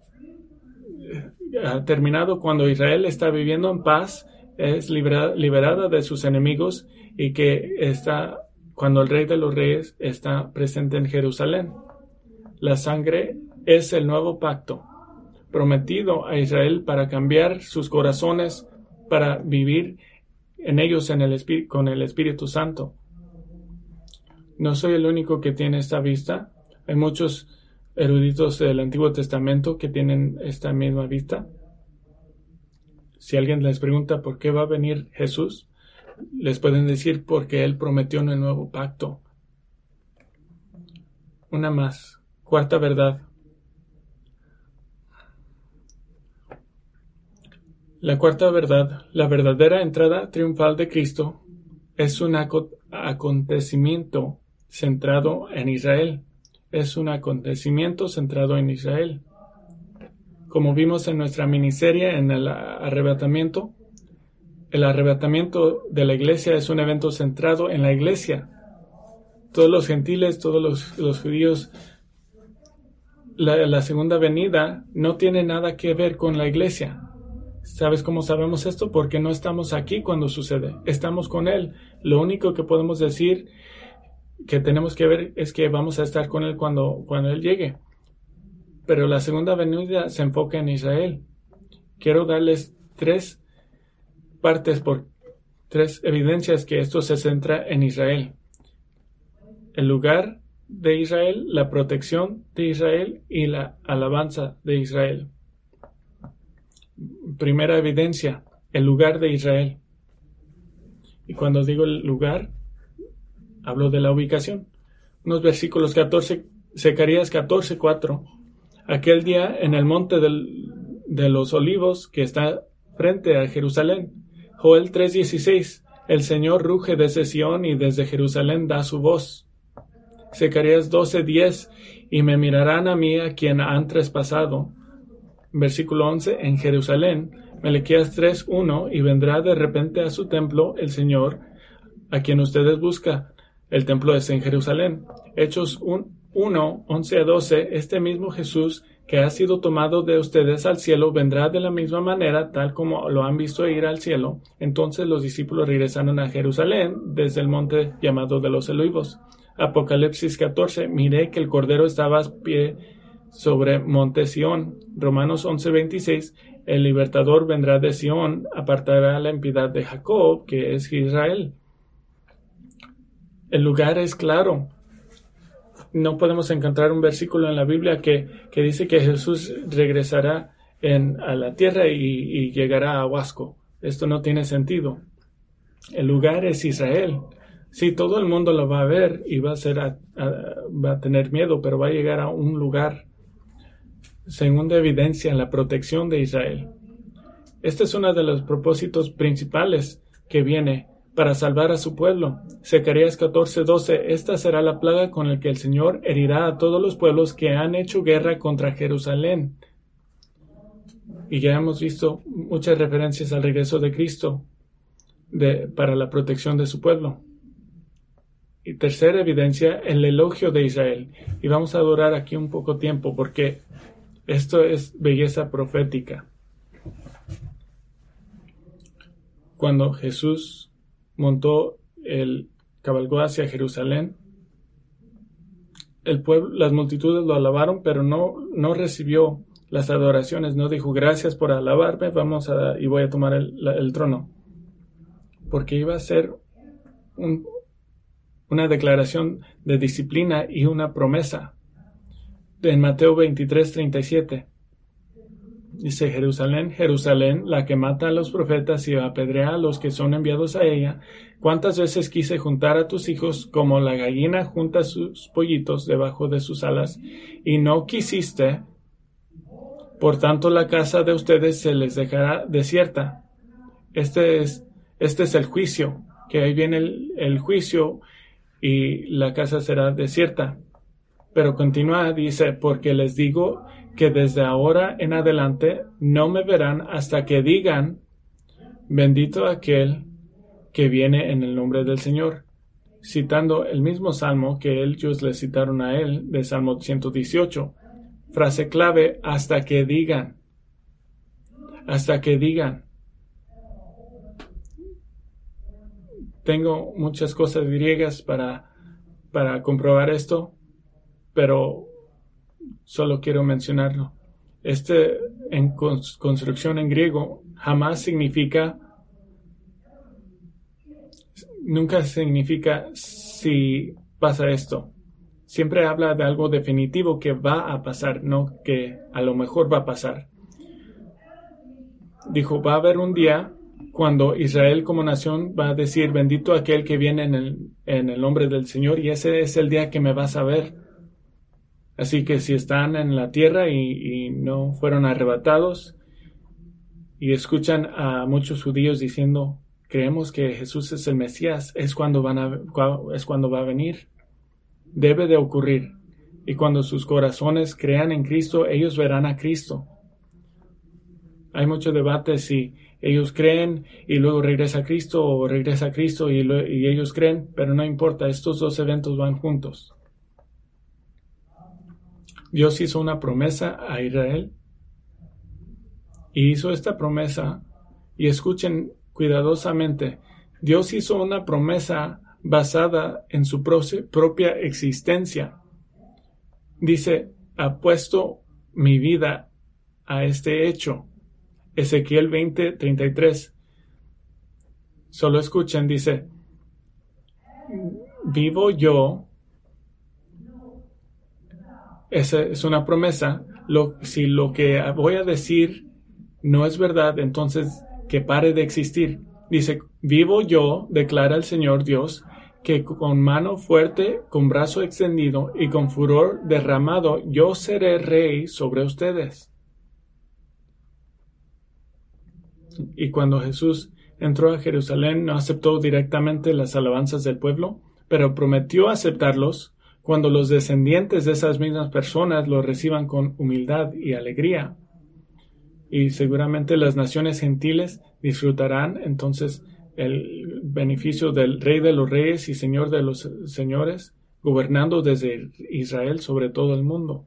terminado cuando Israel está viviendo en paz, es liberada de sus enemigos y que está cuando el Rey de los Reyes está presente en Jerusalén. La sangre es el nuevo pacto prometido a Israel para cambiar sus corazones, para vivir en ellos con el Espíritu Santo. No soy el único que tiene esta vista. Hay muchos eruditos del Antiguo Testamento que tienen esta misma vista. Si alguien les pregunta por qué va a venir Jesús, les pueden decir porque Él prometió en el nuevo pacto. Una más. Cuarta verdad. La cuarta verdad, la verdadera entrada triunfal de Cristo, es un acontecimiento centrado en Israel. Es un acontecimiento centrado en Israel. Como vimos en nuestra miniserie en el arrebatamiento de la iglesia es un evento centrado en la iglesia. Todos los gentiles, todos los judíos, la segunda venida no tiene nada que ver con la iglesia. ¿Sabes cómo sabemos esto? Porque no estamos aquí cuando sucede. Estamos con Él. Lo único que podemos decir que tenemos que ver es que vamos a estar con Él cuando Él llegue. Pero la segunda venida se enfoca en Israel. Quiero darles tres evidencias que esto se centra en Israel. El lugar de Israel, la protección de Israel y la alabanza de Israel. Primera evidencia, el lugar de Israel. Y cuando digo el lugar, hablo de la ubicación. Unos versículos 14, Zacarías 14:4. Aquel día en el monte de los olivos que está frente a Jerusalén. Joel 3:16. El Señor ruge desde Sión y desde Jerusalén da su voz. Zacarías 12:10. Y me mirarán a mí a quien han traspasado. Versículo 11, en Jerusalén, Melequías 3:1, y vendrá de repente a su templo el Señor, a quien ustedes buscan. El templo es en Jerusalén. Hechos 1:11-12, este mismo Jesús que ha sido tomado de ustedes al cielo vendrá de la misma manera, tal como lo han visto ir al cielo. Entonces los discípulos regresaron a Jerusalén desde el monte llamado de los Olivos. Apocalipsis 14, miré que el Cordero estaba a pie sobre monte Sión. Romanos 11:26, el libertador vendrá de Sión, apartará la impiedad de Jacob, que es Israel. El lugar es claro. No podemos encontrar un versículo en la Biblia que dice que Jesús regresará a la tierra y llegará a Huasco. Esto no tiene sentido. El lugar es Israel. Sí, todo el mundo lo va a ver y va a tener miedo, pero va a llegar a un lugar. Segunda evidencia, la protección de Israel. Este es uno de los propósitos principales que viene para salvar a su pueblo. Zacarías 14:12, esta será la plaga con la que el Señor herirá a todos los pueblos que han hecho guerra contra Jerusalén. Y ya hemos visto muchas referencias al regreso de Cristo para la protección de su pueblo. Y tercera evidencia, el elogio de Israel. Y vamos a durar aquí un poco tiempo porque esto es belleza profética. Cuando Jesús cabalgó hacia Jerusalén, el pueblo, las multitudes lo alabaron, pero no recibió las adoraciones. No dijo gracias por alabarme, y voy a tomar el trono. Porque iba a ser una declaración de disciplina y una promesa. En Mateo 23:37. Dice: Jerusalén, Jerusalén, la que mata a los profetas y apedrea a los que son enviados a ella, ¿cuántas veces quise juntar a tus hijos como la gallina junta sus pollitos debajo de sus alas, y no quisiste? Por tanto, la casa de ustedes se les dejará desierta. Este es el juicio, que ahí viene el juicio, y la casa será desierta. Pero continúa, dice: porque les digo que desde ahora en adelante no me verán hasta que digan: bendito aquel que viene en el nombre del Señor. Citando el mismo salmo que ellos le citaron a él, de Salmo 118. Frase clave: hasta que digan. Hasta que digan. Tengo muchas cosas griegas para comprobar esto, pero solo quiero mencionarlo. En construcción en griego jamás nunca significa si pasa esto. Siempre habla de algo definitivo que va a pasar, no que a lo mejor va a pasar. Dijo: va a haber un día cuando Israel como nación va a decir: bendito aquel que viene en el nombre del Señor, y ese es el día que me vas a ver. Así que si están en la tierra y no fueron arrebatados, y escuchan a muchos judíos diciendo: creemos que Jesús es el Mesías, es cuando va a venir. Debe de ocurrir. Y cuando sus corazones crean en Cristo, ellos verán a Cristo. Hay mucho debate si ellos creen y luego regresa a Cristo, o regresa a Cristo y ellos creen, pero no importa, estos dos eventos van juntos. Dios hizo una promesa a Israel, y hizo esta promesa, y escuchen cuidadosamente, Dios hizo una promesa basada en su propia existencia. Dice: ha puesto mi vida a este hecho. Ezequiel 20:33. Solo escuchen, dice: vivo yo. Esa es una promesa. Si lo que voy a decir no es verdad, entonces que pare de existir. Dice: vivo yo, declara el Señor Dios, que con mano fuerte, con brazo extendido y con furor derramado, yo seré rey sobre ustedes. Y cuando Jesús entró a Jerusalén, no aceptó directamente las alabanzas del pueblo, pero prometió aceptarlos cuando los descendientes de esas mismas personas lo reciban con humildad y alegría. Y seguramente las naciones gentiles disfrutarán entonces el beneficio del Rey de los Reyes y Señor de los Señores, gobernando desde Israel sobre todo el mundo.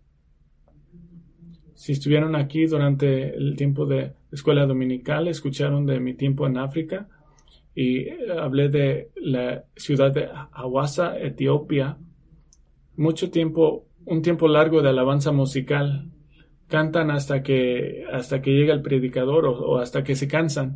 Si estuvieron aquí durante el tiempo de escuela dominical, escucharon de mi tiempo en África, y hablé de la ciudad de Hawassa, Etiopía. Un tiempo largo de alabanza musical. Cantan hasta que llega el predicador, o hasta que se cansan.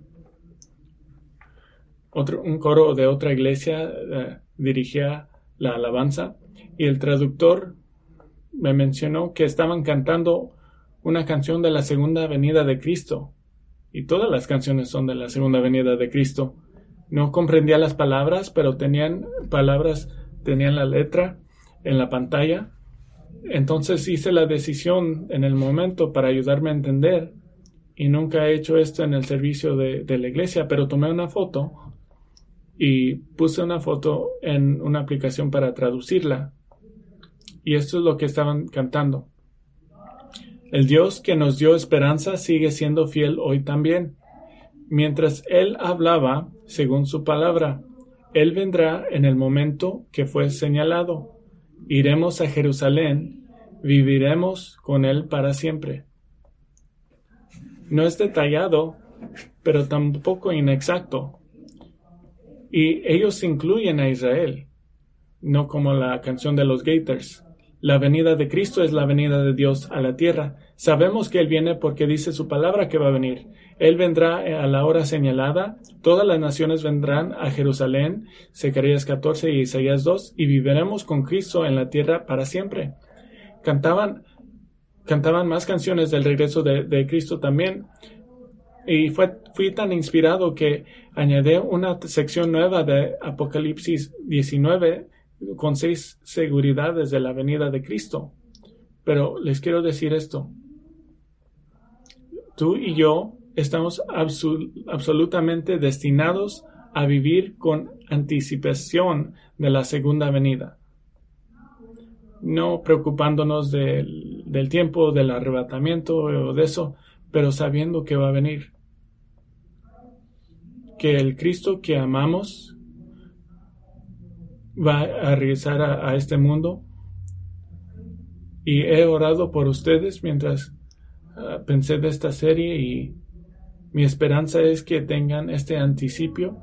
Un coro de otra iglesia dirigía la alabanza, y el traductor me mencionó que estaban cantando una canción de la segunda venida de Cristo, y todas las canciones son de la segunda venida de Cristo. No comprendía las palabras, pero tenían la letra en la pantalla. Entonces hice la decisión en el momento para ayudarme a entender, y nunca he hecho esto en el servicio de la iglesia, pero tomé una foto y puse una foto en una aplicación para traducirla, y esto es lo que estaban cantando. El Dios que nos dio esperanza sigue siendo fiel hoy también. Mientras Él hablaba, según su palabra, Él vendrá en el momento que fue señalado. Iremos a Jerusalén, viviremos con Él para siempre. No es detallado, pero tampoco inexacto. Y ellos incluyen a Israel, no como la canción de los Gators. La venida de Cristo es la venida de Dios a la tierra. Sabemos que Él viene porque dice su palabra que va a venir. Él vendrá a la hora señalada. Todas las naciones vendrán a Jerusalén, Zacarías 14 y Isaías 2, y viviremos con Cristo en la tierra para siempre. Cantaban cantaban más canciones del regreso de Cristo también. Y fui tan inspirado que añadí una sección nueva de Apocalipsis 19 con 6 seguridades de la venida de Cristo. Pero les quiero decir esto. Tú y yo estamos absolutamente destinados a vivir con anticipación de la segunda venida. No preocupándonos del tiempo, del arrebatamiento o de eso, pero sabiendo que va a venir. Que el Cristo que amamos va a regresar a este mundo. Y he orado por ustedes mientras pensé de esta serie, y mi esperanza es que tengan este anticipio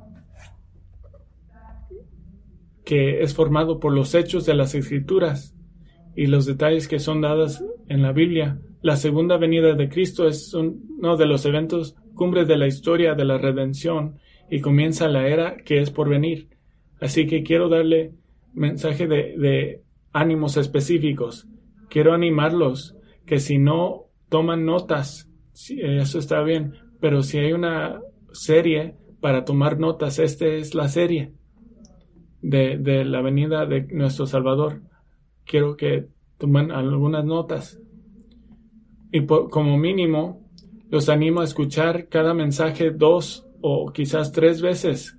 que es formado por los hechos de las Escrituras y los detalles que son dados en la Biblia. La segunda venida de Cristo es uno de los eventos cumbres de la historia de la redención y comienza la era que es por venir. Así que quiero darle mensaje de ánimos específicos. Quiero animarlos que si no toman notas, eso está bien, pero si hay una serie para tomar notas, esta es la serie de la venida de nuestro Salvador. Quiero que tomen algunas notas. Y como mínimo, los animo a escuchar cada mensaje 2 o quizás 3 veces.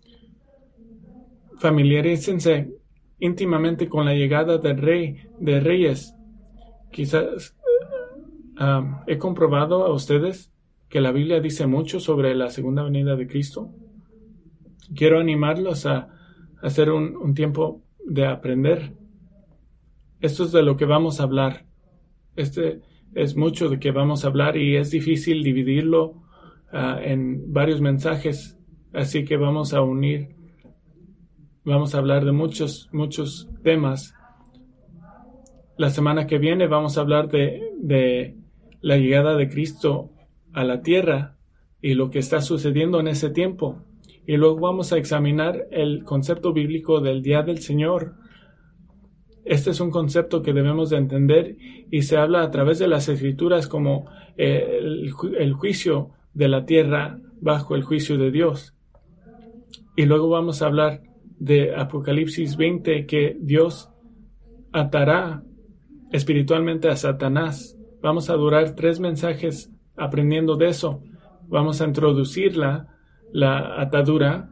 Familiarícense íntimamente con la llegada del Rey de Reyes. Quizás he comprobado a ustedes que la Biblia dice mucho sobre la segunda venida de Cristo. Quiero animarlos a hacer un tiempo de aprender. Esto es de lo que vamos a hablar. Este es mucho de que vamos a hablar y es difícil dividirlo en varios mensajes. Así que vamos a hablar de muchos temas. La semana que viene vamos a hablar de la llegada de Cristo a la tierra y lo que está sucediendo en ese tiempo. Y luego vamos a examinar el concepto bíblico del Día del Señor. Este es un concepto que debemos de entender y se habla a través de las Escrituras como el juicio de la tierra bajo el juicio de Dios. Y luego vamos a hablar de Apocalipsis 20, que Dios atará espiritualmente a Satanás. Vamos a durar 3 mensajes aprendiendo de eso. Vamos a introducir la atadura,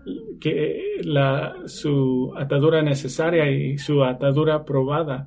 su atadura necesaria y su atadura probada.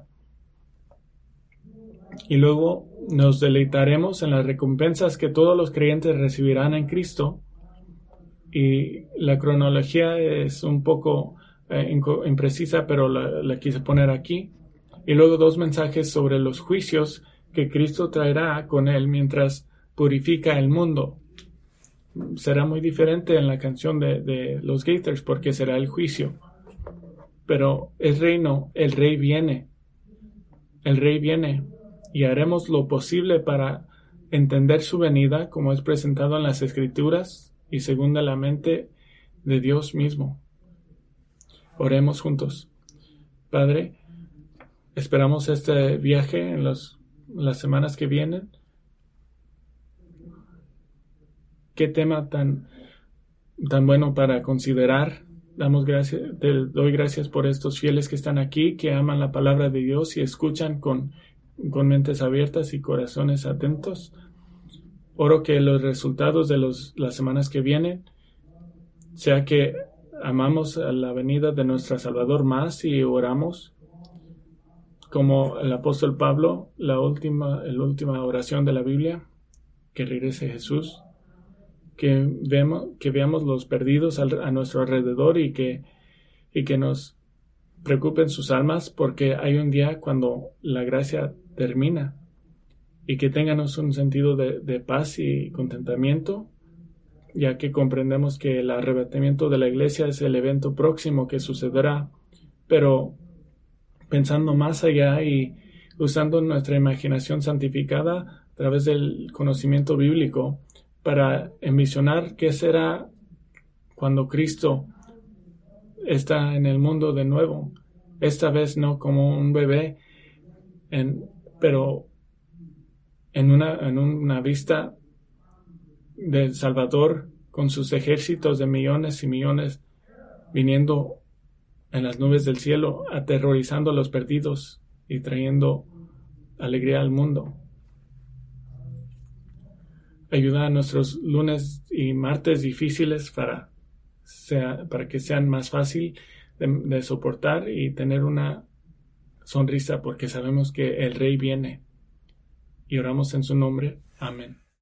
Y luego nos deleitaremos en las recompensas que todos los creyentes recibirán en Cristo. Y la cronología es un poco imprecisa, pero la quise poner aquí. Y luego 2 mensajes sobre los juicios que Cristo traerá con él mientras purifica el mundo. Será muy diferente en la canción de los Gators porque será el juicio. Pero es reino, el rey viene. El rey viene y haremos lo posible para entender su venida como es presentado en las Escrituras y según la mente de Dios mismo. Oremos juntos. Padre, esperamos este viaje en las semanas que vienen. Qué tema tan bueno para considerar. Te doy gracias por estos fieles que están aquí, que aman la palabra de Dios y escuchan con mentes abiertas y corazones atentos. Oro que los resultados de las semanas que vienen sea que amamos a la venida de nuestro Salvador más y oramos como el apóstol Pablo, la última oración de la Biblia, que regrese Jesús. Que veamos los perdidos a nuestro alrededor y que nos preocupen sus almas, porque hay un día cuando la gracia termina, y que tengamos un sentido de paz y contentamiento, ya que comprendemos que el arrebatamiento de la iglesia es el evento próximo que sucederá, pero pensando más allá y usando nuestra imaginación santificada a través del conocimiento bíblico, para envisionar qué será cuando Cristo está en el mundo de nuevo. Esta vez no como un bebé, pero en una vista de Salvador con sus ejércitos de millones y millones viniendo en las nubes del cielo, aterrorizando a los perdidos y trayendo alegría al mundo. Ayuda a nuestros lunes y martes difíciles para que sean más fácil de soportar y tener una sonrisa, porque sabemos que el Rey viene. Y oramos en su nombre. Amén.